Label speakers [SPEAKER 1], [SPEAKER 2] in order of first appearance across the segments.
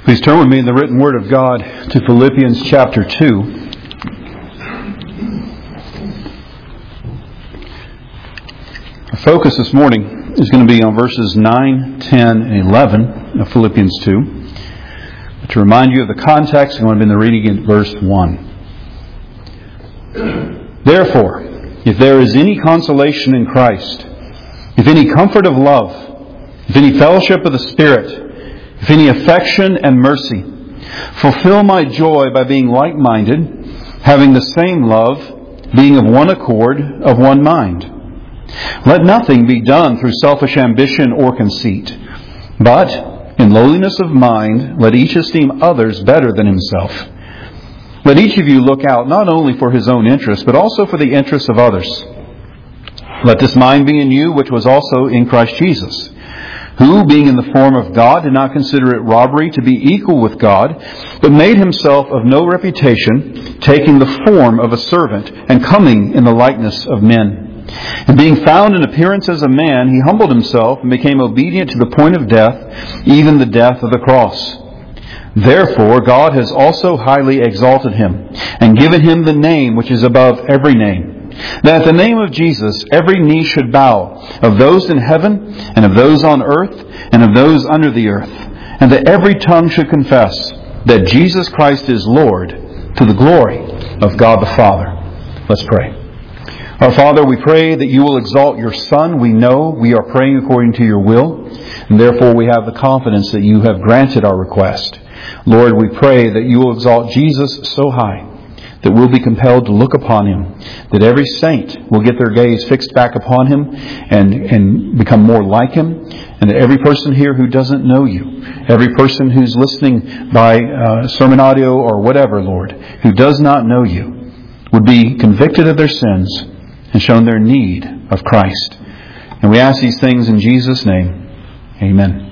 [SPEAKER 1] Please turn with me in the written Word of God to Philippians chapter 2. Our focus this morning is going to be on verses 9, 10, and 11 of Philippians 2. But to remind you of the context, I'm going to begin the reading in verse 1. Therefore, if there is any consolation in Christ, if any comfort of love, if any fellowship of the Spirit, if any affection and mercy, fulfill my joy by being like-minded, having the same love, being of one accord, of one mind. Let nothing be done through selfish ambition or conceit, but in lowliness of mind, let each esteem others better than himself. Let each of you look out not only for his own interest, but also for the interests of others. Let this mind be in you, which was also in Christ Jesus, who, being in the form of God, did not consider it robbery to be equal with God, but made himself of no reputation, taking the form of a servant, and coming in the likeness of men. And being found in appearance as a man, he humbled himself and became obedient to the point of death, even the death of the cross. Therefore God has also highly exalted him, and given him the name which is above every name, that at the name of Jesus every knee should bow, of those in heaven, and of those on earth, and of those under the earth, and that every tongue should confess that Jesus Christ is Lord, to the glory of God the Father. Let's pray. Our Father, we pray that you will exalt your Son. We know we are praying according to your will, and therefore we have the confidence that you have granted our request. Lord, we pray that you will exalt Jesus so high that we'll be compelled to look upon him, that every saint will get their gaze fixed back upon him and become more like him, and that every person here who doesn't know you, every person who's listening by sermon audio or whatever, Lord, who does not know you, would be convicted of their sins and shown their need of Christ. And we ask these things in Jesus' name. Amen.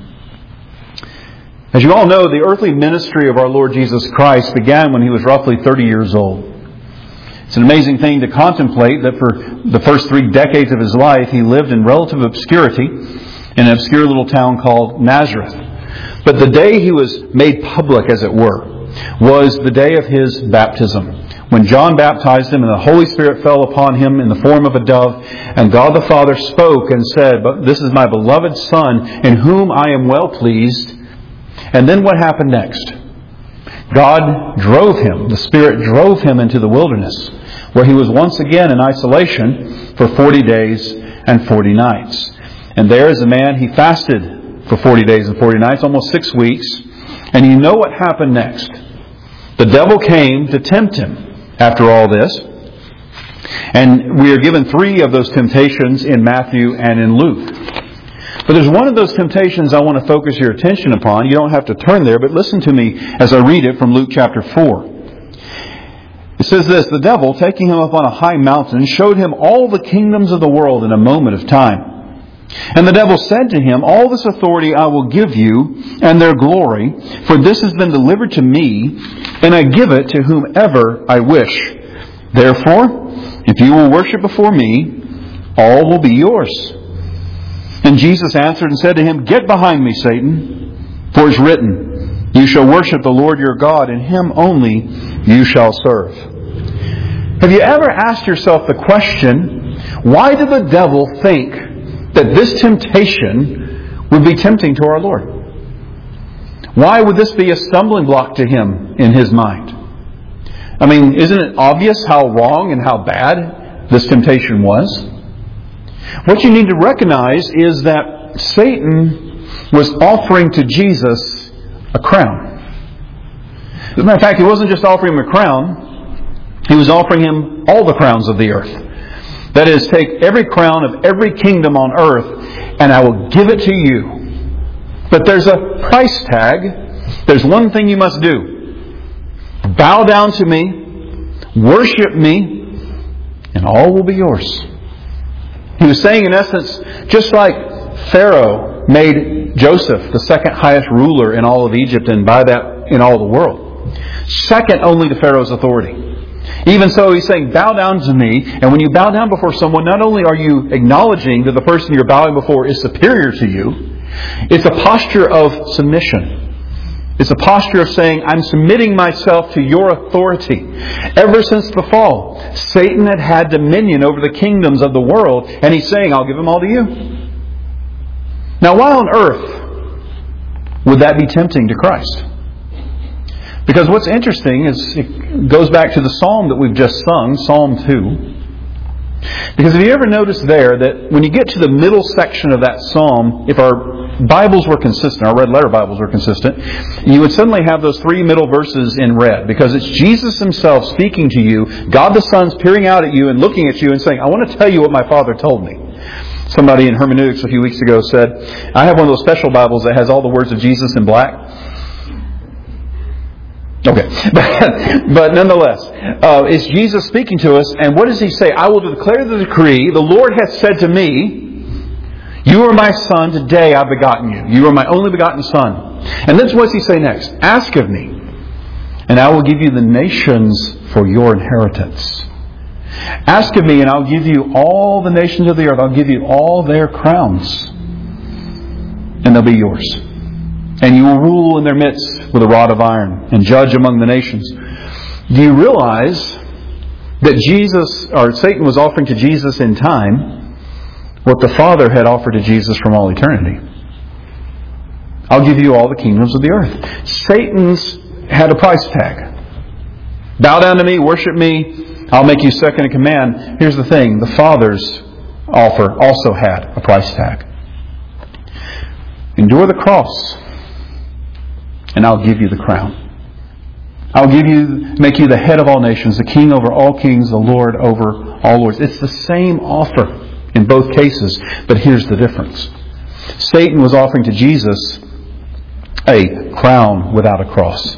[SPEAKER 1] As you all know, the earthly ministry of our Lord Jesus Christ began when he was roughly 30 years old. It's an amazing thing to contemplate that for the first 3 decades of his life, he lived in relative obscurity in an obscure little town called Nazareth. But the day he was made public, as it were, was the day of his baptism, when John baptized him and the Holy Spirit fell upon him in the form of a dove, and God the Father spoke and said, "But this is my beloved Son, in whom I am well pleased." And then what happened next? God drove him, the Spirit drove him into the wilderness, where he was once again in isolation for 40 days and 40 nights. And there as a man, he fasted for 40 days and 40 nights, almost 6 weeks. And you know what happened next. The devil came to tempt him after all this. And we are given 3 of those temptations in Matthew and in Luke. But there's one of those temptations I want to focus your attention upon. You don't have to turn there, but listen to me as I read it from Luke chapter 4. It says this, "The devil, taking him up on a high mountain, showed him all the kingdoms of the world in a moment of time. And the devil said to him, 'All this authority I will give you, and their glory, for this has been delivered to me, and I give it to whomever I wish. Therefore, if you will worship before me, all will be yours.' And Jesus answered and said to him, 'Get behind me, Satan, for it is written, you shall worship the Lord your God, and him only you shall serve.'" Have you ever asked yourself the question, why did the devil think that this temptation would be tempting to our Lord? Why would this be a stumbling block to him in his mind? I mean, isn't it obvious how wrong and how bad this temptation was? What you need to recognize is that Satan was offering to Jesus a crown. As a matter of fact, he wasn't just offering him a crown, he was offering him all the crowns of the earth. That is, take every crown of every kingdom on earth and I will give it to you. But there's a price tag. There's one thing you must do. Bow down to me, worship me, and all will be yours. He was saying, in essence, just like Pharaoh made Joseph the second highest ruler in all of Egypt, and by that in all the world, second only to Pharaoh's authority. Even so, he's saying, bow down to me. And when you bow down before someone, not only are you acknowledging that the person you're bowing before is superior to you, it's a posture of submission. It's a posture of saying, I'm submitting myself to your authority. Ever since the fall, Satan had dominion over the kingdoms of the world, and he's saying, I'll give them all to you. Now, why on earth would that be tempting to Christ? Because what's interesting is it goes back to the psalm that we've just sung, Psalm 2. Because have you ever noticed there that when you get to the middle section of that psalm, if our Bibles were consistent, our red letter Bibles were consistent, you would suddenly have those 3 middle verses in red. Because it's Jesus Himself speaking to you, God the Son's peering out at you and looking at you and saying, I want to tell you what my Father told me. Somebody in hermeneutics a few weeks ago said, I have one of those special Bibles that has all the words of Jesus in black. Okay, but nonetheless, it's Jesus speaking to us, and what does He say? I will declare the decree, the Lord hath said to me, you are my Son, today I've begotten you. You are my only begotten Son. And then what does He say next? Ask of me, and I will give you the nations for your inheritance. Ask of me, and I'll give you all the nations of the earth. I'll give you all their crowns, and they'll be yours. And you will rule in their midst with a rod of iron and judge among the nations. Do you realize that Satan was offering to Jesus in time what the Father had offered to Jesus from all eternity? I'll give you all the kingdoms of the earth. Satan's had a price tag. Bow down to me, worship me, I'll make you second in command. Here's the thing, the Father's offer also had a price tag. Endure the cross, and I'll give you the crown. I'll make you the head of all nations, the king over all kings, the Lord over all lords. It's the same offer in both cases, but here's the difference. Satan was offering to Jesus a crown without a cross.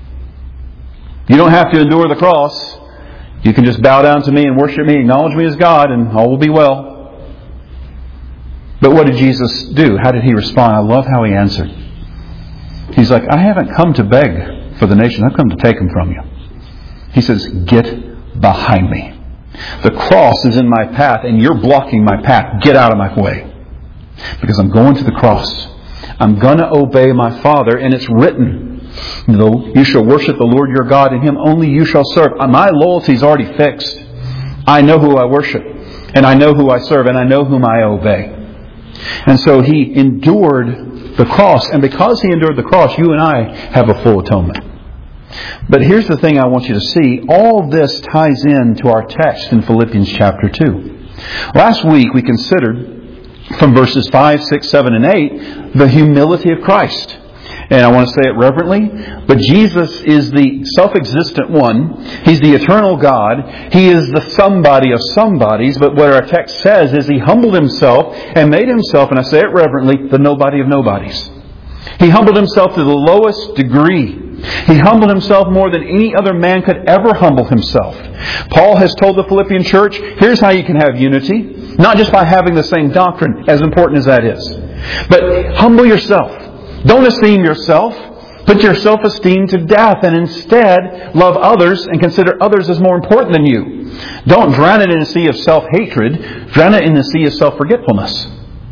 [SPEAKER 1] You don't have to endure the cross. You can just bow down to me and worship me, acknowledge me as God, and all will be well. But what did Jesus do? How did He respond? I love how He answered. He's like, I haven't come to beg for the nation. I've come to take them from you. He says, get behind me. The cross is in my path and you're blocking my path. Get out of my way. Because I'm going to the cross. I'm going to obey my Father, and it's written, you shall worship the Lord your God, and Him only you shall serve. My loyalty is already fixed. I know who I worship, and I know who I serve, and I know whom I obey. And so He endured the cross, and because He endured the cross, you and I have a full atonement. But here's the thing I want you to see. All this ties into our text in Philippians chapter 2. Last week we considered from verses 5, 6, 7, and 8 the humility of Christ. And I want to say it reverently, but Jesus is the self-existent one. He's the eternal God. He is the somebody of somebodies, but what our text says is He humbled Himself and made Himself, and I say it reverently, the nobody of nobodies. He humbled Himself to the lowest degree. He humbled Himself more than any other man could ever humble himself. Paul has told the Philippian church, here's how you can have unity. Not just by having the same doctrine, as important as that is. But humble yourself. Don't esteem yourself. Put your self-esteem to death, and instead love others and consider others as more important than you. Don't drown it in a sea of self-hatred. Drown it in a sea of self-forgetfulness.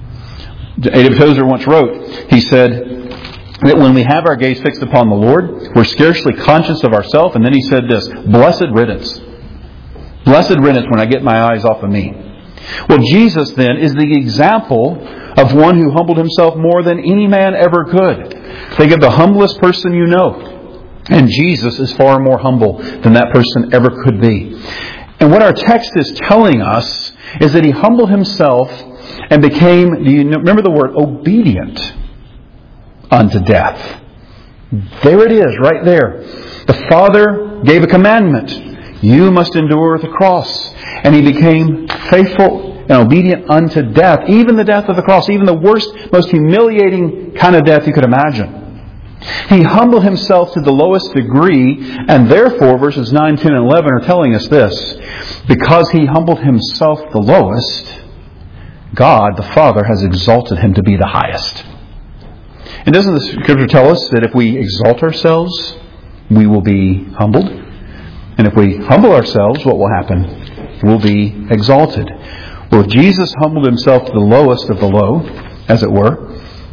[SPEAKER 1] A.W. Tozer once wrote, he said that when we have our gaze fixed upon the Lord, we're scarcely conscious of ourselves. And then he said this, blessed riddance. Blessed riddance when I get my eyes off of me. Well, Jesus then is the example of one who humbled Himself more than any man ever could. Think of the humblest person you know. And Jesus is far more humble than that person ever could be. And what our text is telling us is that He humbled Himself and became, do you remember the word, obedient unto death. There it is, right there. The Father gave a commandment. You must endure the cross. And He became faithful and obedient unto death. Even the death of the cross. Even the worst, most humiliating kind of death you could imagine. He humbled Himself to the lowest degree. And therefore, verses 9, 10, and 11 are telling us this. Because He humbled Himself the lowest, God, the Father, has exalted Him to be the highest. And doesn't the Scripture tell us that if we exalt ourselves, we will be humbled? And if we humble ourselves, what will happen? We'll be exalted. Well, Jesus humbled Himself to the lowest of the low, as it were.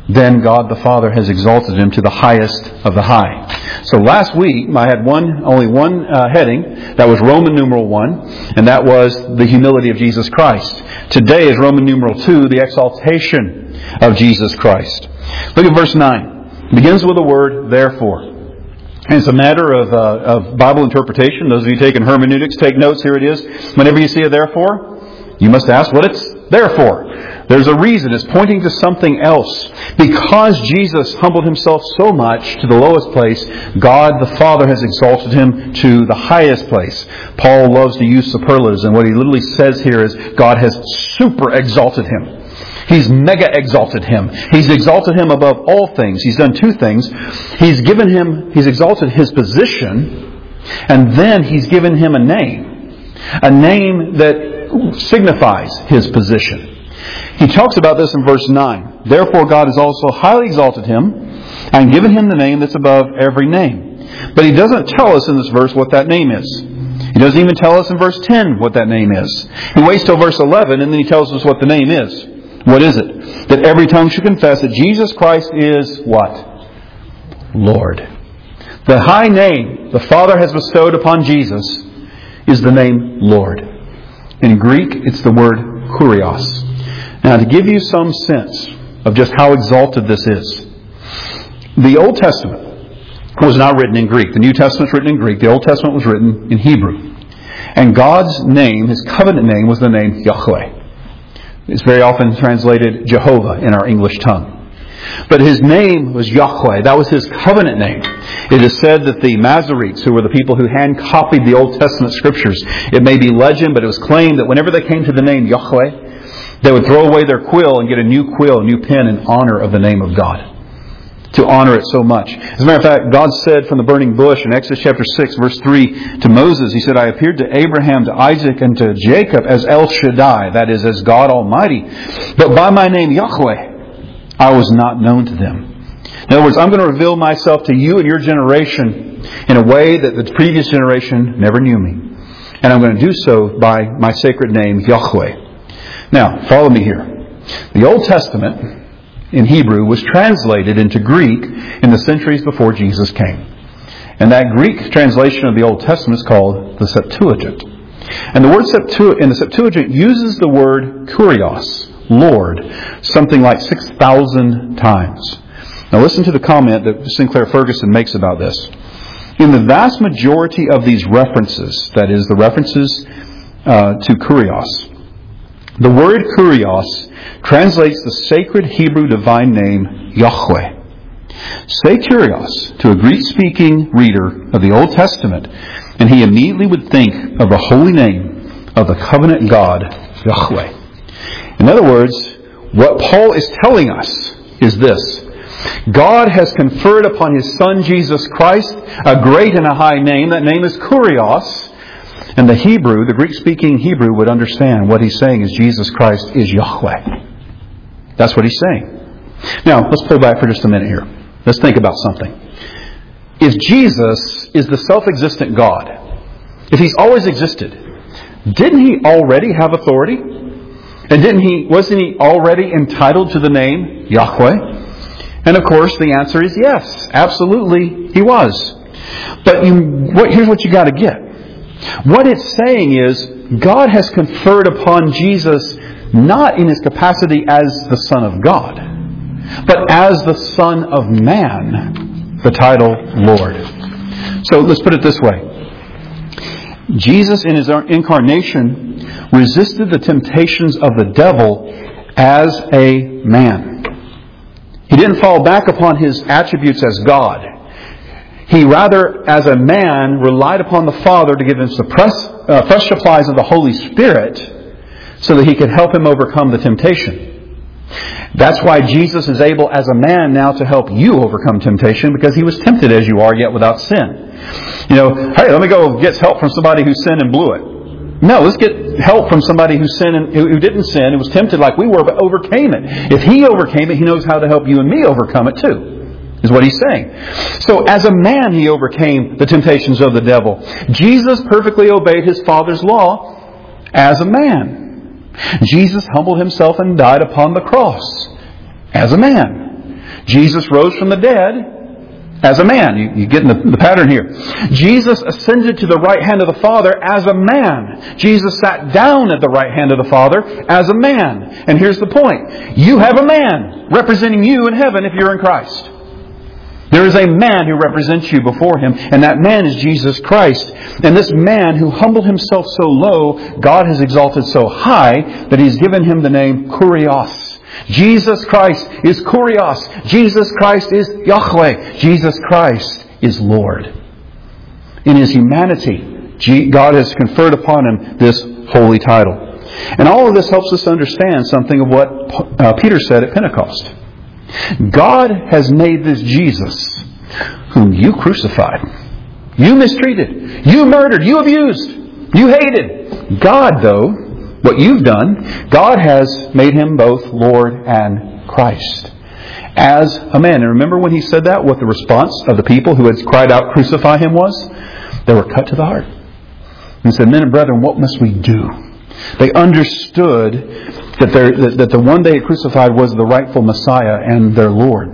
[SPEAKER 1] then God the Father has exalted him to the highest of the high. So last week I had only one heading. That was Roman numeral 1, and that was the humility of Jesus Christ. Today is Roman numeral 2, the exaltation of Jesus Christ. Look at verse 9. It begins with the word therefore. And it's a matter of Bible interpretation. Those of you taking hermeneutics, take notes. Here it is. Whenever you see a therefore, you must ask what it's there for. There's a reason. It's pointing to something else. Because Jesus humbled himself so much to the lowest place, God the Father has exalted him to the highest place. Paul loves to use superlatives, and what he literally says here is God has super exalted him. He's mega exalted him. He's exalted him above all things. He's done two things. He's exalted his position, and then he's given him a name that signifies his position. He talks about this in verse 9. Therefore God has also highly exalted him and given him the name that's above every name. But he doesn't tell us in this verse what that name is. He doesn't even tell us in verse 10 what that name is. He waits till verse 11 and then he tells us what the name is. What is it? That every tongue should confess that Jesus Christ is what? Lord. The high name the Father has bestowed upon Jesus is the name Lord. In Greek, it's the word kurios. Now, to give you some sense of just how exalted this is, the Old Testament was not written in Greek. The New Testament's written in Greek. The Old Testament was written in Hebrew. And God's name, His covenant name, was the name Yahweh. It's very often translated Jehovah in our English tongue. But His name was Yahweh. That was His covenant name. It is said that the Masoretes, who were the people who hand-copied the Old Testament Scriptures, it may be legend, but it was claimed that whenever they came to the name Yahweh, they would throw away their quill and get a new quill, a new pen in honor of the name of God. To honor it so much. As a matter of fact, God said from the burning bush in Exodus chapter 6, verse 3 to Moses, He said, I appeared to Abraham, to Isaac, and to Jacob as El Shaddai, that is, as God Almighty. But by my name Yahweh, I was not known to them. In other words, I'm going to reveal myself to you and your generation in a way that the previous generation never knew me. And I'm going to do so by my sacred name, Yahweh. Now, follow me here. The Old Testament in Hebrew was translated into Greek in the centuries before Jesus came. And that Greek translation of the Old Testament is called the Septuagint. And the word in the Septuagint uses the word kurios, Lord, something like 6,000 times. Now listen to the comment that Sinclair Ferguson makes about this. In the vast majority of these references, that is, the references to kurios, the word kurios translates the sacred Hebrew divine name Yahweh. Say kurios to a Greek-speaking reader of the Old Testament, and he immediately would think of the holy name of the covenant God, Yahweh. In other words, what Paul is telling us is this. God has conferred upon His Son Jesus Christ a great and a high name. That name is kurios. And the Greek-speaking Hebrew would understand what he's saying is Jesus Christ is Yahweh. That's what he's saying. Now, let's pull back for just a minute here. Let's think about something. If Jesus is the self-existent God, if He's always existed, didn't He already have authority? And wasn't He already entitled to the name Yahweh? And of course, the answer is yes. Absolutely, He was. But here's what you got to get. What it's saying is, God has conferred upon Jesus not in His capacity as the Son of God, but as the Son of Man, the title Lord. So let's put it this way. Jesus in His incarnation resisted the temptations of the devil as a man. He didn't fall back upon His attributes as God. He rather, as a man, relied upon the Father to give Him fresh supplies of the Holy Spirit so that He could help him overcome the temptation. That's why Jesus is able, as a man, now to help you overcome temptation, because He was tempted as you are, yet without sin. Hey, let me go get help from somebody who sinned and blew it. No, let's get help from somebody who sinned and who didn't sin and was tempted like we were, but overcame it. If He overcame it, He knows how to help you and me overcome it too. Is what He's saying. So as a man, He overcame the temptations of the devil. Jesus perfectly obeyed His Father's law as a man. Jesus humbled Himself and died upon the cross as a man. Jesus rose from the dead as a man. You get the pattern here. Jesus ascended to the right hand of the Father as a man. Jesus sat down at the right hand of the Father as a man. And here's the point. You have a man representing you in heaven if you're in Christ. There is a man who represents you before Him, and that man is Jesus Christ. And this man who humbled Himself so low, God has exalted so high that He's given Him the name Kurios. Jesus Christ is Kurios. Jesus Christ is Yahweh. Jesus Christ is Lord. In His humanity, God has conferred upon Him this holy title. And all of this helps us understand something of what Peter said at Pentecost. God has made this Jesus, whom you crucified, you mistreated, you murdered, you abused, you hated. God, though, what you've done, God has made Him both Lord and Christ. As a man. And remember when He said that, what the response of the people who had cried out, "Crucify Him," was? They were cut to the heart. And said, "Men and brethren, what must we do?" They understood that the one they had crucified was the rightful Messiah and their Lord.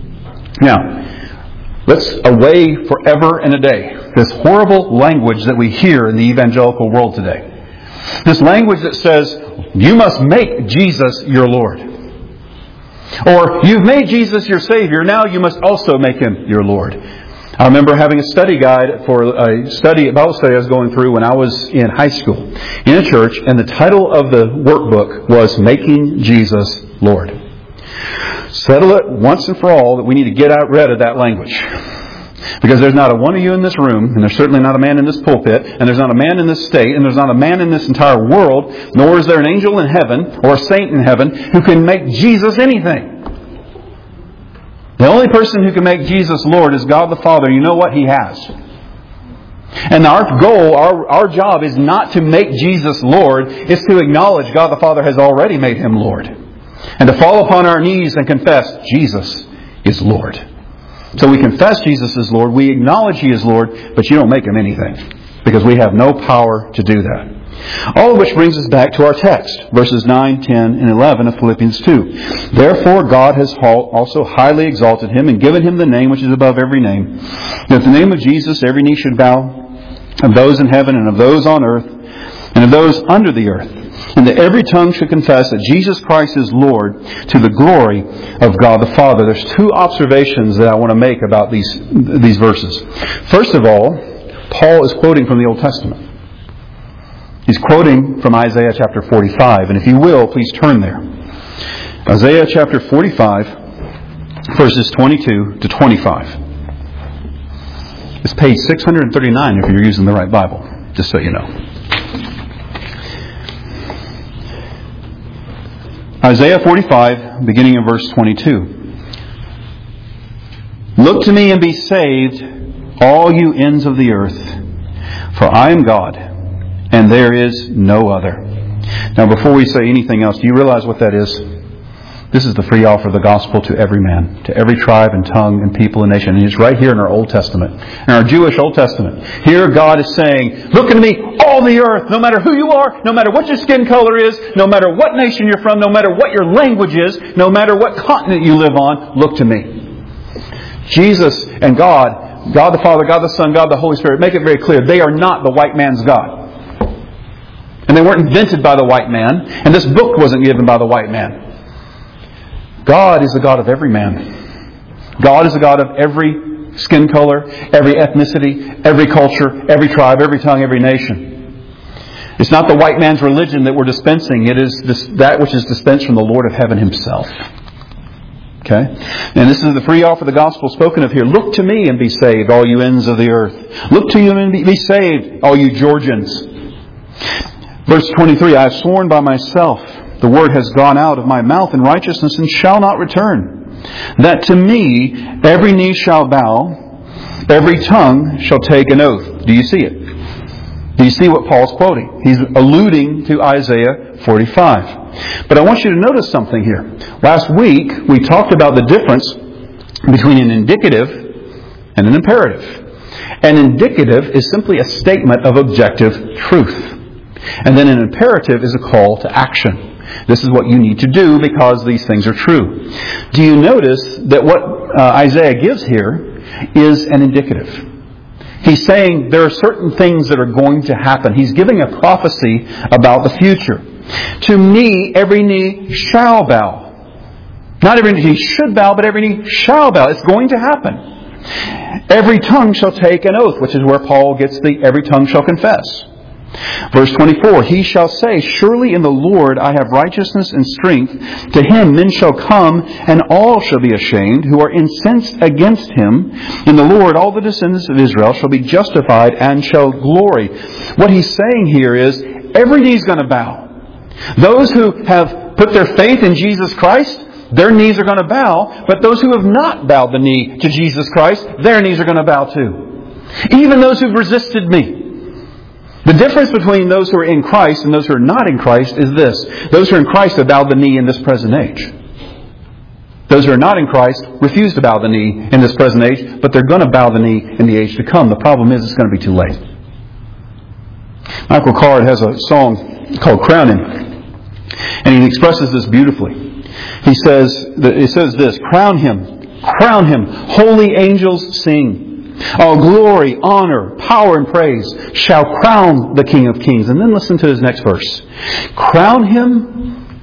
[SPEAKER 1] Now, let's away forever and a day this horrible language that we hear in the evangelical world today. This language that says, you must make Jesus your Lord. Or, you've made Jesus your Savior, now you must also make Him your Lord. I remember having a study guide for a Bible study I was going through when I was in high school in a church, and the title of the workbook was Making Jesus Lord. Settle it once and for all that we need to get rid of that language. Because there's not a one of you in this room, and there's certainly not a man in this pulpit, and there's not a man in this state, and there's not a man in this entire world, nor is there an angel in heaven or a saint in heaven who can make Jesus anything. The only person who can make Jesus Lord is God the Father. You know what? He has. And our goal, our job is not to make Jesus Lord. It's to acknowledge God the Father has already made Him Lord. And to fall upon our knees and confess Jesus is Lord. So we confess Jesus is Lord. We acknowledge He is Lord. But you don't make Him anything. Because we have no power to do that. All of which brings us back to our text, verses 9, 10, and 11 of Philippians 2. Therefore God has also highly exalted Him and given Him the name which is above every name. That at the name of Jesus every knee should bow, of those in heaven and of those on earth and of those under the earth. And that every tongue should confess that Jesus Christ is Lord to the glory of God the Father. There's two observations that I want to make about these verses. First of all, Paul is quoting from the Old Testament. He's quoting from Isaiah chapter 45. And if you will, please turn there. Isaiah chapter 45, verses 22 to 25. It's page 639 if you're using the right Bible, just so you know. Isaiah 45, beginning in verse 22. Look to me and be saved, all you ends of the earth, for I am God, and there is no other. Now, before we say anything else, do you realize what that is? This is the free offer of the gospel to every man, to every tribe and tongue and people and nation. And it's right here in our Old Testament, in our Jewish Old Testament. Here God is saying, look at me, all the earth, no matter who you are, no matter what your skin color is, no matter what nation you're from, no matter what your language is, no matter what continent you live on, look to me. Jesus and God, God the Father, God the Son, God the Holy Spirit, make it very clear, they are not the white man's God. And they weren't invented by the white man, and this book wasn't given by the white man. God is the God of every man. God is the God of every skin color, every ethnicity, every culture, every tribe, every tongue, every nation. It's not the white man's religion that we're dispensing. It is that which is dispensed from the Lord of heaven Himself. Okay? And this is the free offer of the gospel spoken of here. Look to me and be saved, all you ends of the earth. Look to you and be saved, all you Georgians. Verse 23, I have sworn by myself, the word has gone out of my mouth in righteousness and shall not return. That to me every knee shall bow, every tongue shall take an oath. Do you see it? Do you see what Paul's quoting? He's alluding to Isaiah 45. But I want you to notice something here. Last week we talked about the difference between an indicative and an imperative. An indicative is simply a statement of objective truth. And then an imperative is a call to action. This is what you need to do because these things are true. Do you notice that what Isaiah gives here is an indicative? He's saying there are certain things that are going to happen. He's giving a prophecy about the future. To me, every knee shall bow. Not every knee should bow, but every knee shall bow. It's going to happen. Every tongue shall take an oath, which is where Paul gets the every tongue shall confess. Verse 24, he shall say, surely in the Lord I have righteousness and strength. To him men shall come, and all shall be ashamed, who are incensed against him. In the Lord all the descendants of Israel shall be justified and shall glory. What he's saying here is, every knee is going to bow. Those who have put their faith in Jesus Christ, their knees are going to bow. But those who have not bowed the knee to Jesus Christ, their knees are going to bow too. Even those who've resisted me. The difference between those who are in Christ and those who are not in Christ is this. Those who are in Christ have bowed the knee in this present age. Those who are not in Christ refuse to bow the knee in this present age, but they're going to bow the knee in the age to come. The problem is it's going to be too late. Michael Card has a song called Crown Him, and he expresses this beautifully. It says this, crown him, holy angels sing. All glory, honor, power, and praise shall crown the King of Kings. And then listen to his next verse. Crown him,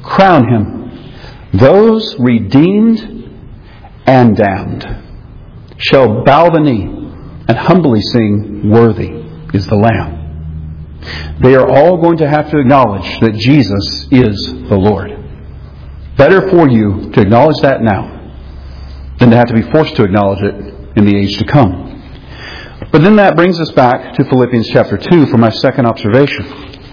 [SPEAKER 1] those redeemed and damned shall bow the knee and humbly sing, worthy is the Lamb. They are all going to have to acknowledge that Jesus is the Lord. Better for you to acknowledge that now than to have to be forced to acknowledge it in the age to come. But then that brings us back to Philippians chapter 2 for my second observation.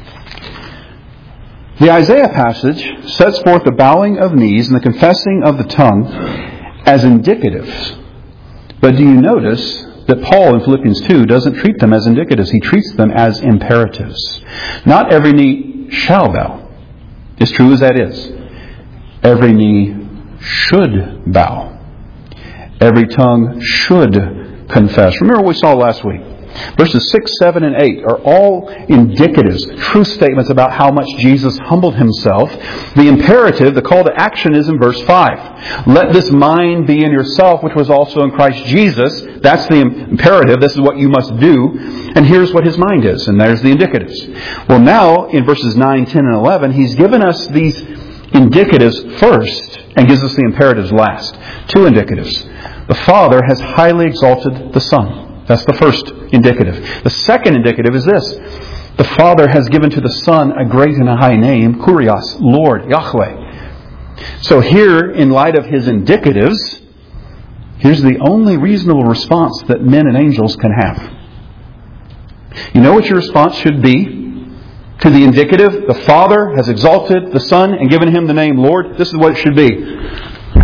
[SPEAKER 1] The Isaiah passage sets forth the bowing of knees and the confessing of the tongue as indicatives. But do you notice that Paul in Philippians 2 doesn't treat them as indicatives? He treats them as imperatives. Not every knee shall bow, as true as that is. Every knee should bow. Every tongue should confess. Remember what we saw last week. Verses 6, 7, and 8 are all indicatives, truth statements about how much Jesus humbled himself. The imperative, the call to action, is in verse 5. Let this mind be in yourself, which was also in Christ Jesus. That's the imperative. This is what you must do. And here's what his mind is. And there's the indicatives. Well, now, in verses 9, 10, and 11, he's given us these indicatives first and gives us the imperatives last. Two indicatives. The Father has highly exalted the Son. That's the first indicative. The second indicative is this. The Father has given to the Son a great and a high name, Kurios, Lord, Yahweh. So here, in light of his indicatives, here's the only reasonable response that men and angels can have. You know what your response should be to the indicative? The Father has exalted the Son and given him the name Lord. This is what it should be.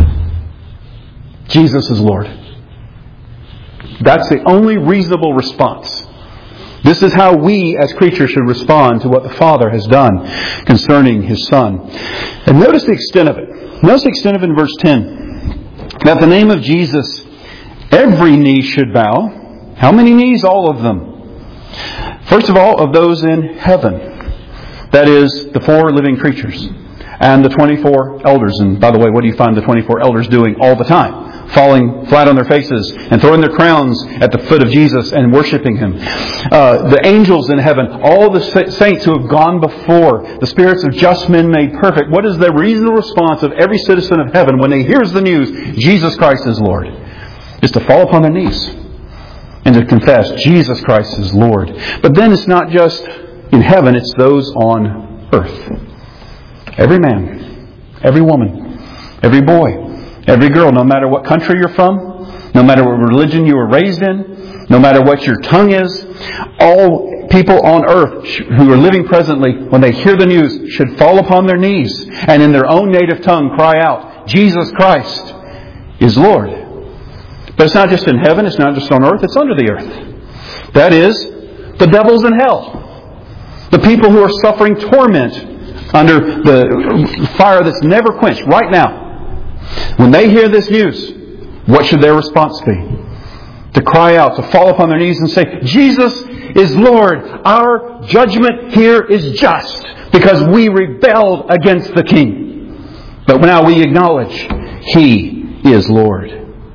[SPEAKER 1] Jesus is Lord. That's the only reasonable response. This is how we as creatures should respond to what the Father has done concerning His Son. And notice the extent of it. Notice the extent of it in verse 10. That the name of Jesus, every knee should bow. How many knees? All of them. First of all, of those in heaven. That is, the 4 living creatures. And the 24 elders. And by the way, what do you find the 24 elders doing all the time? Falling flat on their faces and throwing their crowns at the foot of Jesus and worshiping Him. The angels in heaven, all the saints who have gone before, the spirits of just men made perfect. What is the reasonable response of every citizen of heaven when they hears the news, Jesus Christ is Lord? Is to fall upon their knees and to confess Jesus Christ is Lord. But then it's not just in heaven, it's those on earth. Every man, every woman, every boy, every girl, no matter what country you're from, no matter what religion you were raised in, no matter what your tongue is, all people on earth who are living presently, when they hear the news, should fall upon their knees and in their own native tongue cry out, Jesus Christ is Lord. But it's not just in heaven, it's not just on earth, it's under the earth. That is, the devil's in hell. The people who are suffering torment under the fire that's never quenched right now. When they hear this news, what should their response be? To cry out, to fall upon their knees and say, Jesus is Lord. Our judgment here is just because we rebelled against the King. But now we acknowledge He is Lord.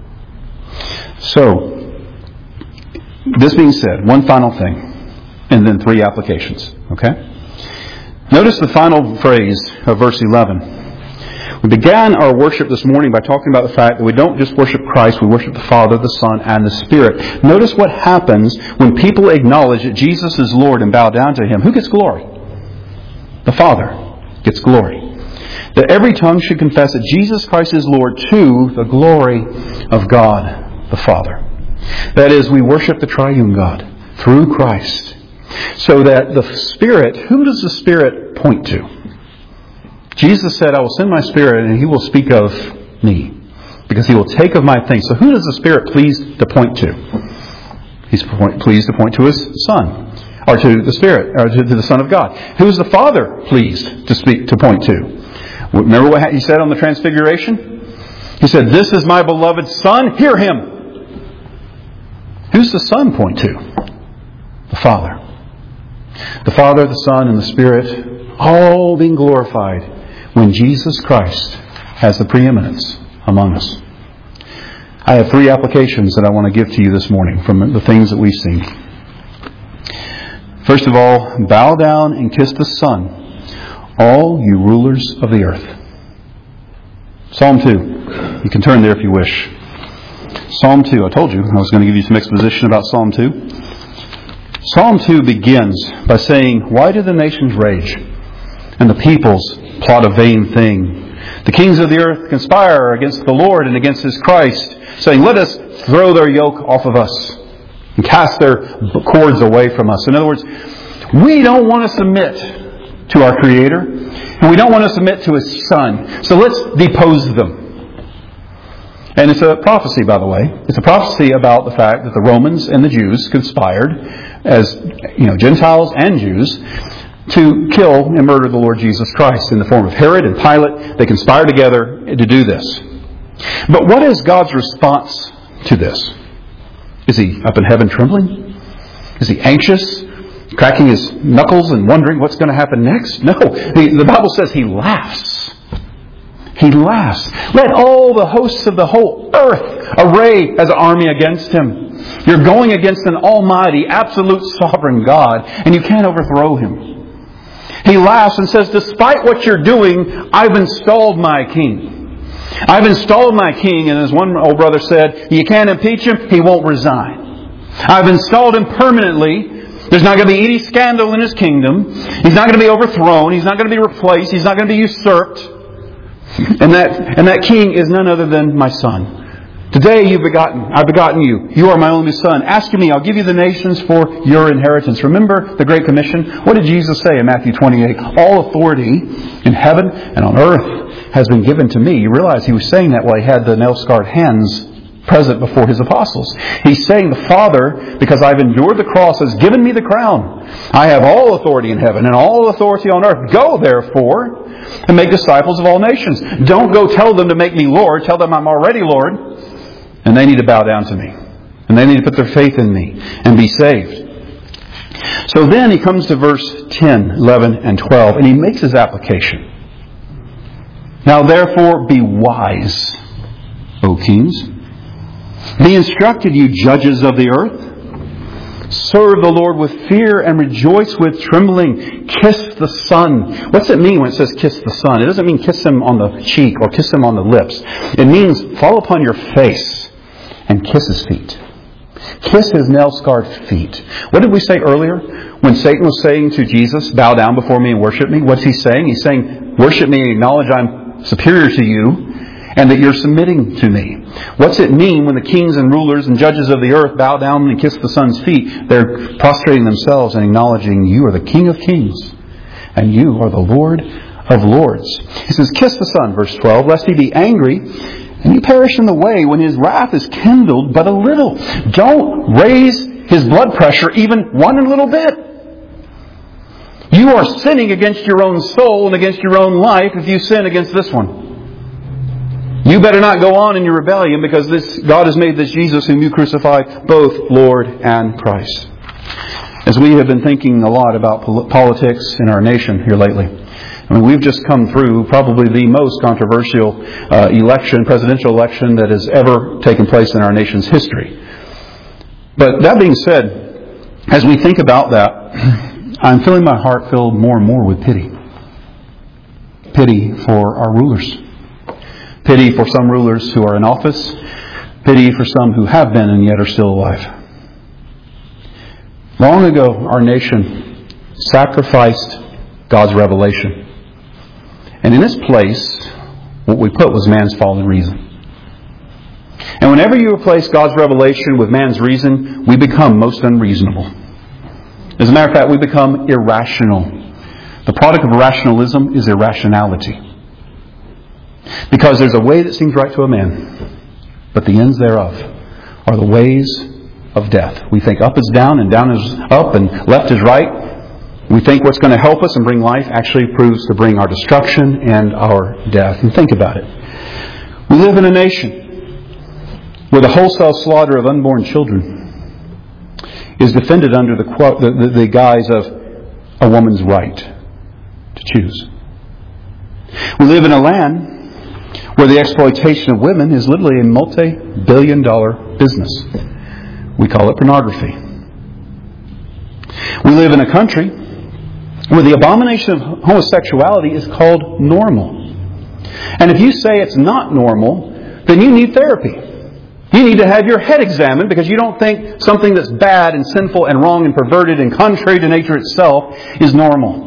[SPEAKER 1] So, this being said, one final thing, and then 3 applications. Okay? Notice the final phrase of verse 11. We began our worship this morning by talking about the fact that we don't just worship Christ, we worship the Father, the Son, and the Spirit. Notice what happens when people acknowledge that Jesus is Lord and bow down to Him. Who gets glory? The Father gets glory. That every tongue should confess that Jesus Christ is Lord to the glory of God the Father. That is, we worship the triune God through Christ. So that the Spirit, whom does the Spirit point to? Jesus said, I will send my Spirit and He will speak of me. Because He will take of my things. So who does the Spirit please to point to? He's pleased to point to His Son. Or to the Spirit. Or to the Son of God. Who is the Father pleased to point to? Remember what He said on the Transfiguration? He said, this is my beloved Son, hear Him. Who's the Son point to? The Father. The Father, the Son, and the Spirit all being glorified when Jesus Christ has the preeminence among us. I have 3 applications that I want to give to you this morning from the things that we've seen. First of all, bow down and kiss the Son, all you rulers of the earth. Psalm 2. You can turn there if you wish. Psalm 2. I told you I was going to give you some exposition about Psalm 2. Psalm 2 begins by saying, why do the nations rage and the peoples plot a vain thing? The kings of the earth conspire against the Lord and against His Christ, saying, let us throw their yoke off of us and cast their cords away from us. In other words, we don't want to submit to our Creator, and we don't want to submit to His Son. So let's depose them. And it's a prophecy, by the way. It's a prophecy about the fact that the Romans and the Jews conspired, as Gentiles and Jews, to kill and murder the Lord Jesus Christ in the form of Herod and Pilate. They conspired together to do this. But what is God's response to this? Is He up in heaven trembling? Is He anxious, cracking His knuckles and wondering what's going to happen next? No. The Bible says He laughs. He laughs. Let all the hosts of the whole earth array as an army against Him. You're going against an almighty, absolute, sovereign God, and you can't overthrow Him. He laughs and says, despite what you're doing, I've installed my King. I've installed my King, and as one old brother said, you can't impeach Him, He won't resign. I've installed Him permanently. There's not going to be any scandal in His kingdom. He's not going to be overthrown. He's not going to be replaced. He's not going to be usurped. And that King is none other than my Son. Today I've begotten you. You are my only Son. Ask of me, I'll give you the nations for your inheritance. Remember the Great Commission? What did Jesus say in Matthew 28? All authority in heaven and on earth has been given to me. You realize He was saying that while He had the nail-scarred hands present before His apostles. He's saying, the Father, because I've endured the cross, has given me the crown. I have all authority in heaven and all authority on earth. Go, therefore, and make disciples of all nations. Don't go tell them to make me Lord. Tell them I'm already Lord. And they need to bow down to me. And they need to put their faith in me and be saved. So then He comes to verse 10, 11, and 12, and He makes His application. Now therefore be wise, O kings. Be instructed, you judges of the earth. Serve the Lord with fear and rejoice with trembling. Kiss the Son. What's it mean when it says kiss the Son? It doesn't mean kiss Him on the cheek or kiss Him on the lips. It means fall upon your face and kiss His feet. Kiss His nail-scarred feet. What did we say earlier? When Satan was saying to Jesus, bow down before me and worship me, what's he saying? He's saying, worship me and acknowledge I'm superior to you and that you're submitting to me. What's it mean when the kings and rulers and judges of the earth bow down and kiss the Son's feet? They're prostrating themselves and acknowledging you are the King of kings and you are the Lord of lords. He says, kiss the Son, verse 12, lest He be angry and you perish in the way when His wrath is kindled but a little. Don't raise His blood pressure even one little bit. You are sinning against your own soul and against your own life if you sin against this one. You better not go on in your rebellion because God has made this Jesus whom you crucified both Lord and Christ. As we have been thinking a lot about politics in our nation here lately, I mean, we've just come through probably the most controversial presidential election that has ever taken place in our nation's history. But that being said, as we think about that, I'm feeling my heart filled more and more with pity. Pity for our rulers. Pity for some rulers who are in office. Pity for some who have been and yet are still alive. Long ago, our nation sacrificed God's revelation. And in its place, what we put was man's fallen reason. And whenever you replace God's revelation with man's reason, we become most unreasonable. As a matter of fact, we become irrational. The product of rationalism is irrationality. Because there's a way that seems right to a man, but the ends thereof are the ways of death. We think up is down and down is up and left is right. We think what's going to help us and bring life actually proves to bring our destruction and our death. And think about it. We live in a nation where the wholesale slaughter of unborn children is defended under the guise of a woman's right to choose. We live in a land where the exploitation of women is literally a multi-billion-dollar business. We call it pornography. We live in a country where the abomination of homosexuality is called normal. And if you say it's not normal, then you need therapy. You need to have your head examined because you don't think something that's bad and sinful and wrong and perverted and contrary to nature itself is normal.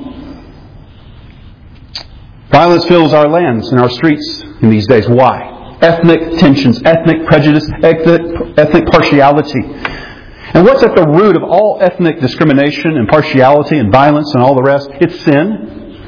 [SPEAKER 1] Violence fills our lands and our streets in these days. Why? Ethnic tensions, ethnic prejudice, ethnic partiality. And what's at the root of all ethnic discrimination and partiality and violence and all the rest? It's sin.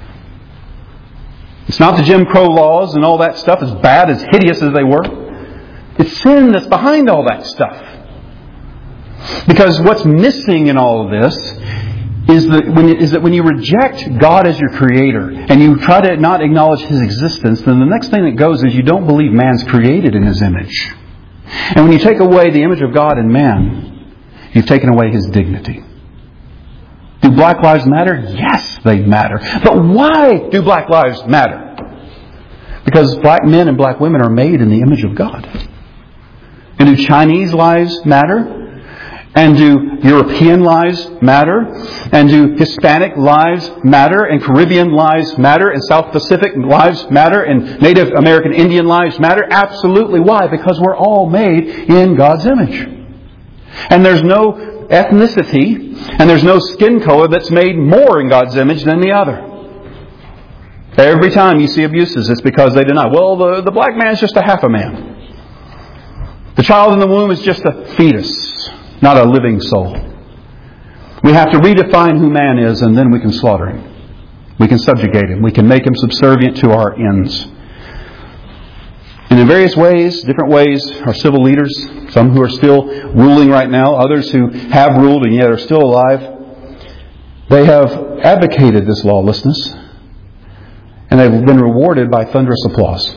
[SPEAKER 1] It's not the Jim Crow laws and all that stuff, as bad, as hideous as they were. It's sin that's behind all that stuff. Because what's missing in all of this is that when you reject God as your Creator and you try to not acknowledge His existence, then the next thing that goes is you don't believe man's created in His image. And when you take away the image of God in man, you've taken away His dignity. Do black lives matter? Yes, they matter. But why do black lives matter? Because black men and black women are made in the image of God. And do Chinese lives matter? And do European lives matter? And do Hispanic lives matter? And Caribbean lives matter? And South Pacific lives matter? And Native American Indian lives matter? Absolutely. Why? Because we're all made in God's image. And there's no ethnicity and there's no skin color that's made more in God's image than the other. Every time you see abuses, it's because they deny. Well, the black man is just a half a man. The child in the womb is just a fetus, not a living soul. We have to redefine who man is, and then we can slaughter him. We can subjugate him. We can make him subservient to our ends. And in various ways, different ways, our civil leaders, some who are still ruling right now, others who have ruled and yet are still alive, they have advocated this lawlessness, and they've been rewarded by thunderous applause.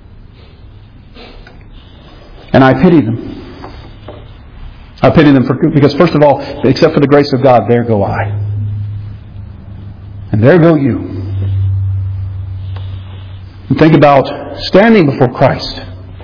[SPEAKER 1] And I pity them. I pity them because, first of all, except for the grace of God, there go I. And there go you. And think about standing before Christ.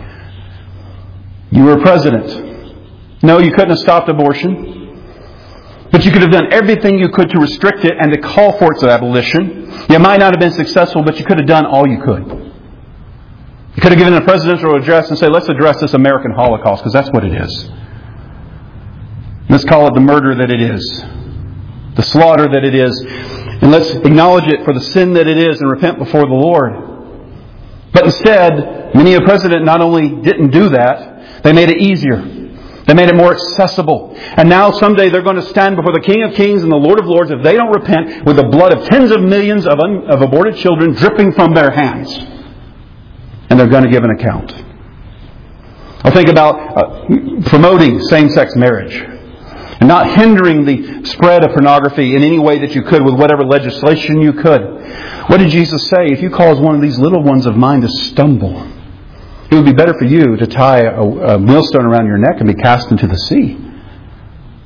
[SPEAKER 1] You were president. No, you couldn't have stopped abortion. But you could have done everything you could to restrict it and to call for its abolition. You might not have been successful, but you could have done all you could. You could have given a presidential address and say, let's address this American Holocaust, because that's what it is. Let's call it the murder that it is. The slaughter that it is. And let's acknowledge it for the sin that it is and repent before the Lord. But instead, many a president not only didn't do that, they made it easier. They made it more accessible. And now someday they're going to stand before the King of Kings and the Lord of Lords if they don't repent, with the blood of tens of millions of aborted children dripping from their hands. And they're going to give an account. I'll think about promoting same-sex marriage and not hindering the spread of pornography in any way that you could with whatever legislation you could. What did Jesus say? If you cause one of these little ones of mine to stumble, it would be better for you to tie a millstone around your neck and be cast into the sea.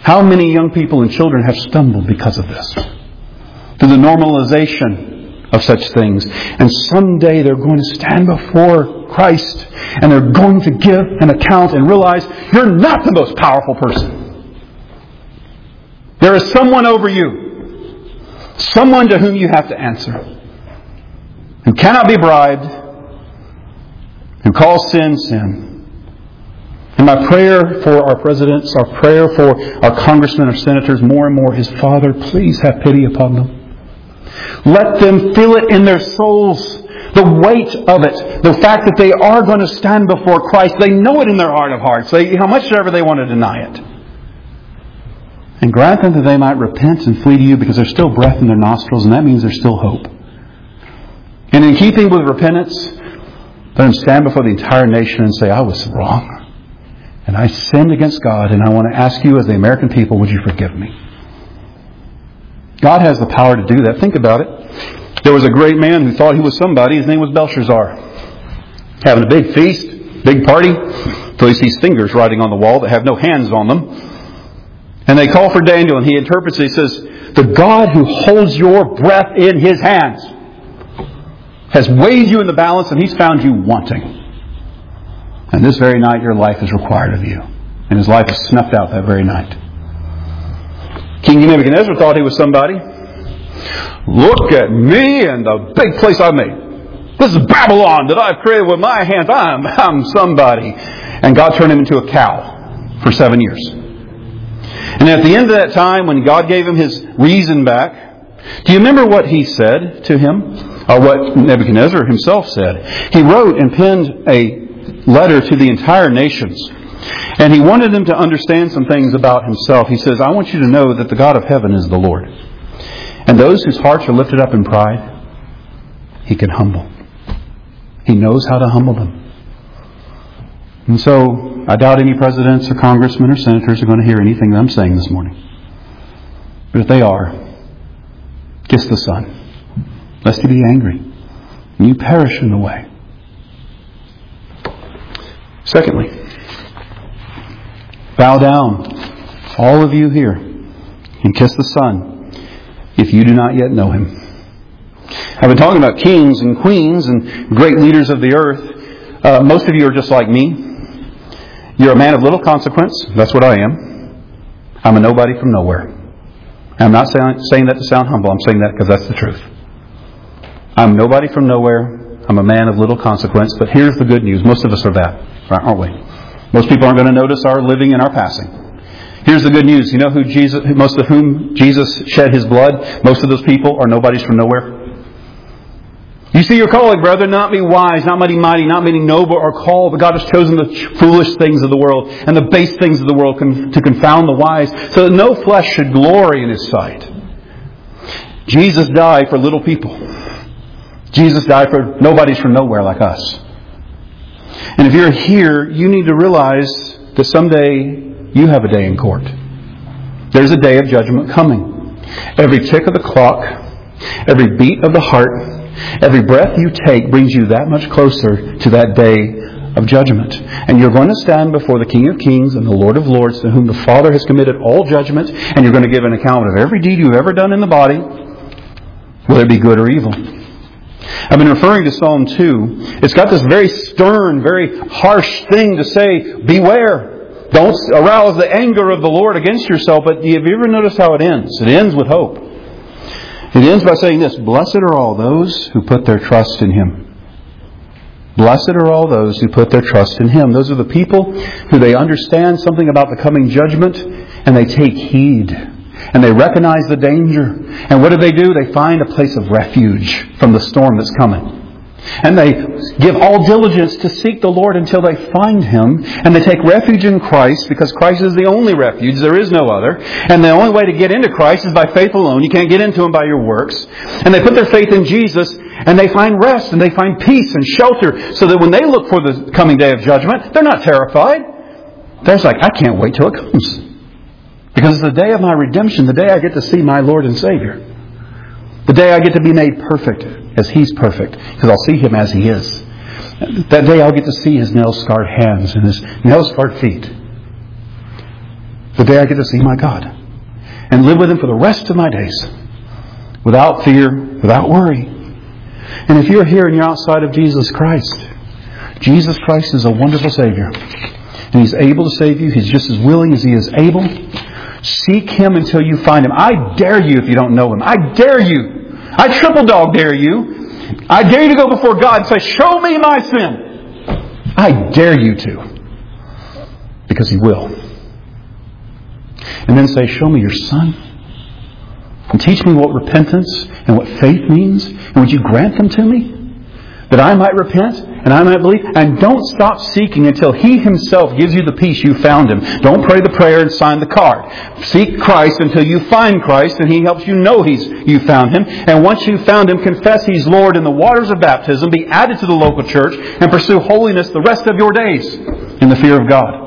[SPEAKER 1] How many young people and children have stumbled because of this? Through the normalization of such things. And someday they're going to stand before Christ and they're going to give an account and realize you're not the most powerful person. There is someone over you. Someone to whom you have to answer. Who cannot be bribed. Who calls sin, sin. And my prayer for our presidents, our prayer for our congressmen, our senators, more and more is, Father, please have pity upon them. Let them feel it in their souls, the weight of it, the fact that they are going to stand before Christ. They know it in their heart of hearts, how much ever they want to deny it. And grant them that they might repent and flee to you, because there's still breath in their nostrils, and that means there's still hope. And in keeping with repentance, let them stand before the entire nation and say, I was wrong. And I sinned against God, and I want to ask you as the American people, would you forgive me? God has the power to do that. Think about it. There was a great man who thought he was somebody. His name was Belshazzar. Having a big feast, big party, till he sees fingers writing on the wall that have no hands on them. And they call for Daniel, and he interprets it. He says, the God who holds your breath in His hands has weighed you in the balance, and He's found you wanting. And this very night your life is required of you. And his life is snuffed out that very night. King Nebuchadnezzar thought he was somebody. Look at me and the big place I've made. This is Babylon that I've created with my hands. I'm somebody. And God turned him into a cow for 7 years. And at the end of that time, when God gave him his reason back, do you remember what he said to him? Or what Nebuchadnezzar himself said? He wrote and penned a letter to the entire nations. And he wanted them to understand some things about himself. He says, I want you to know that the God of heaven is the Lord. And those whose hearts are lifted up in pride, He can humble. He knows how to humble them. And so, I doubt any presidents or congressmen or senators are going to hear anything that I'm saying this morning. But if they are, kiss the Son, lest He be angry, and you perish in the way. Secondly, bow down, all of you here, and kiss the Son, if you do not yet know Him. I've been talking about kings and queens and great leaders of the earth. Most of you are just like me. You're a man of little consequence. That's what I am. I'm a nobody from nowhere. I'm not saying that to sound humble. I'm saying that because that's the truth. I'm nobody from nowhere. I'm a man of little consequence. But here's the good news. Most of us are that. Right, aren't we? Most people aren't going to notice our living and our passing. Here's the good news. You know most of whom Jesus shed His blood? Most of those people are nobodies from nowhere. You see your calling, brethren, not be wise, not mighty, not meaning noble or called, but God has chosen the foolish things of the world and the base things of the world to confound the wise, so that no flesh should glory in His sight. Jesus died for little people. Jesus died for nobodies from nowhere like us. And if you're here, you need to realize that someday you have a day in court. There's a day of judgment coming. Every tick of the clock, every beat of the heart, every breath you take brings you that much closer to that day of judgment. And you're going to stand before the King of Kings and the Lord of Lords, to whom the Father has committed all judgment, and you're going to give an account of every deed you've ever done in the body, whether it be good or evil. I've been referring to Psalm 2. It's got this very stern, very harsh thing to say, beware. Don't arouse the anger of the Lord against yourself. But have you ever noticed how it ends? It ends with hope. It ends by saying this, blessed are all those who put their trust in Him. Blessed are all those who put their trust in Him. Those are the people who they understand something about the coming judgment, and they take heed. And they recognize the danger. And what do? They find a place of refuge from the storm that's coming. And they give all diligence to seek the Lord until they find Him. And they take refuge in Christ, because Christ is the only refuge. There is no other. And the only way to get into Christ is by faith alone. You can't get into Him by your works. And they put their faith in Jesus, and they find rest, and they find peace and shelter, so that when they look for the coming day of judgment, they're not terrified. They're just like, I can't wait till it comes. Because it's the day of my redemption, the day I get to see my Lord and Savior. The day I get to be made perfect as He's perfect, because I'll see Him as He is. That day I'll get to see His nail-scarred hands and His nail-scarred feet. the day I get to see my God and live with Him for the rest of my days without fear, without worry. And if you're here and you're outside of Jesus Christ is a wonderful Savior. And He's able to save you. He's just as willing as He is able. Seek Him until you find Him. I dare you if you don't know Him. I dare you. I triple dog dare you. I dare you to go before God and say, show me my sin. I dare you to. Because He will. And then say, show me your Son. And teach me what repentance and what faith means. And would you grant them to me? That I might repent and I might believe. And don't stop seeking until He Himself gives you the peace you found Him. Don't pray the prayer and sign the card. Seek Christ until you find Christ and He helps you know you found Him. And once you've found Him, confess He's Lord in the waters of baptism. Be added to the local church and pursue holiness the rest of your days in the fear of God.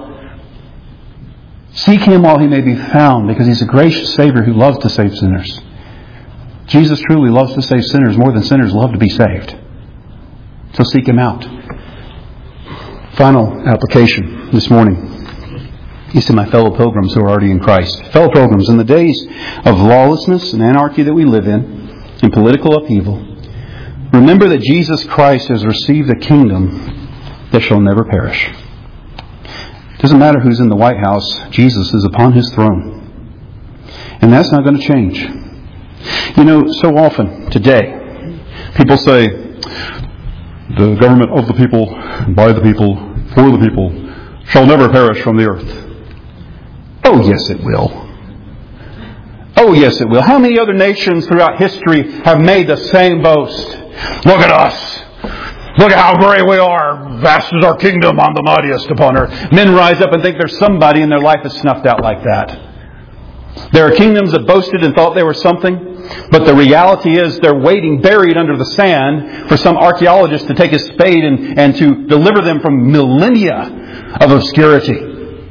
[SPEAKER 1] Seek Him while He may be found, because He's a gracious Savior who loves to save sinners. Jesus truly loves to save sinners more than sinners love to be saved. So seek Him out. Final application this morning is to my fellow pilgrims who are already in Christ. Fellow pilgrims, in the days of lawlessness and anarchy that we live in political upheaval, remember that Jesus Christ has received a kingdom that shall never perish. It doesn't matter who's in the White House, Jesus is upon His throne. And that's not going to change. You know, so often today, people say, the government of the people, by the people, for the people, shall never perish from the earth. Oh, yes, it will. Oh, yes, it will. How many other nations throughout history have made the same boast? Look at us. Look at how great we are. Vast is our kingdom. I'm the mightiest upon earth. Men rise up and think there's somebody in their life that's snuffed out like that. There are kingdoms that boasted and thought they were something, but the reality is they're waiting buried under the sand for some archaeologist to take his spade and to deliver them from millennia of obscurity.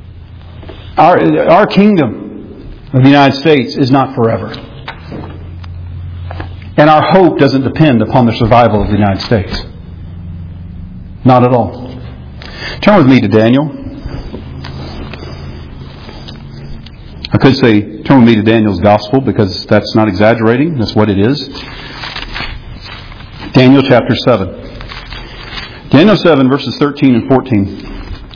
[SPEAKER 1] Our kingdom of the United States is not forever. And our hope doesn't depend upon the survival of the United States. Not at all. Turn with me to Daniel. I could say turn with me to Daniel's Gospel, because that's not exaggerating. That's what it is. Daniel chapter 7. Daniel 7 verses 13 and 14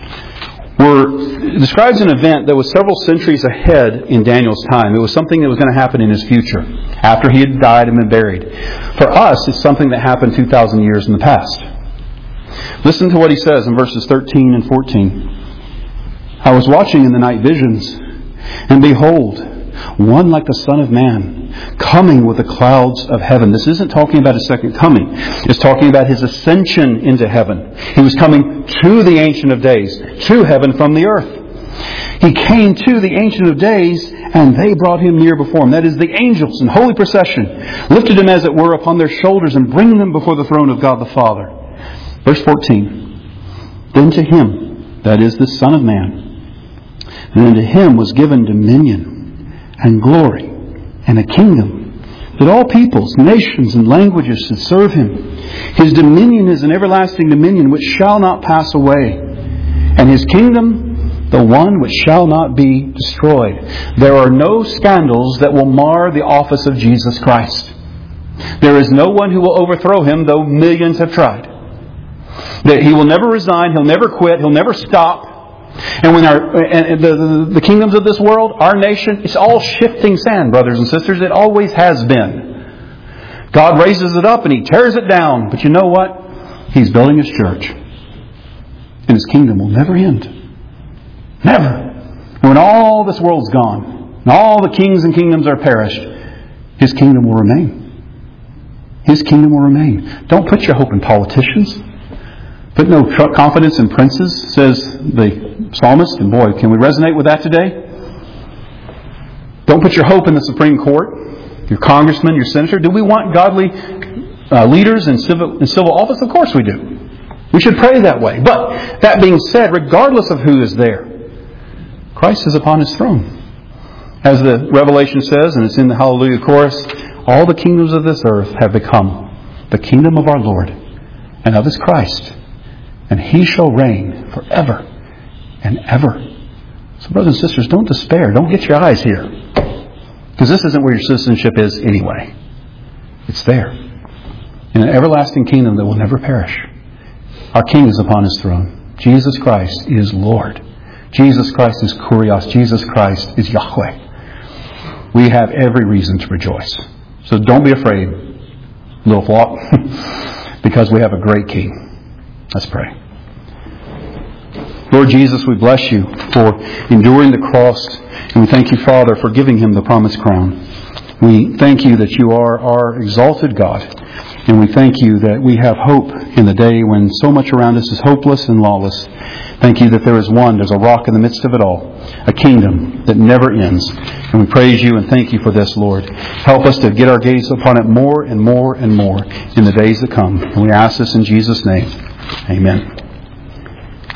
[SPEAKER 1] describes an event that was several centuries ahead in Daniel's time. It was something that was going to happen in his future, after he had died and been buried. For us, it's something that happened 2,000 years in the past. Listen to what he says in verses 13 and 14. I was watching in the night visions, and behold, one like the Son of Man, coming with the clouds of heaven. This isn't talking about His second coming. It's talking about His ascension into heaven. He was coming to the Ancient of Days, to heaven from the earth. He came to the Ancient of Days, and they brought Him near before Him. That is, the angels in holy procession lifted Him, as it were, upon their shoulders and bring Him before the throne of God the Father. Verse 14. Then to Him, that is the Son of Man, and unto Him was given dominion and glory and a kingdom, that all peoples, nations, and languages should serve Him. His dominion is an everlasting dominion which shall not pass away, and His kingdom the one which shall not be destroyed. There are no scandals that will mar the office of Jesus Christ. There is no one who will overthrow Him, though millions have tried. That He will never resign, He'll never quit, He'll never stop. And when the kingdoms of this world, our nation, it's all shifting sand, brothers and sisters. It always has been. God raises it up and He tears it down. But you know what? He's building His church. And His kingdom will never end. Never. When all this world's gone, and all the kings and kingdoms are perished, His kingdom will remain. His kingdom will remain. Don't put your hope in politicians. Put no confidence in princes, says the psalmist. And boy, can we resonate with that today? Don't put your hope in the Supreme Court, your congressman, your senator. Do we want godly leaders in civil office? Of course we do. We should pray that way. But that being said, regardless of who is there, Christ is upon His throne. As the Revelation says, and it's in the Hallelujah chorus, all the kingdoms of this earth have become the kingdom of our Lord and of His Christ. And He shall reign forever and ever. So brothers and sisters, don't despair. Don't get your eyes here. Because this isn't where your citizenship is anyway. It's there. In an everlasting kingdom that will never perish. Our King is upon His throne. Jesus Christ is Lord. Jesus Christ is Kurios. Jesus Christ is Yahweh. We have every reason to rejoice. So don't be afraid, little flock, because we have a great King. Let's pray. Lord Jesus, we bless You for enduring the cross. And we thank You, Father, for giving Him the promised crown. We thank You that You are our exalted God. And we thank You that we have hope in the day when so much around us is hopeless and lawless. Thank You that there's a rock in the midst of it all, a kingdom that never ends. And we praise You and thank You for this, Lord. Help us to get our gaze upon it more and more and more in the days that come. And we ask this in Jesus' name. Amen.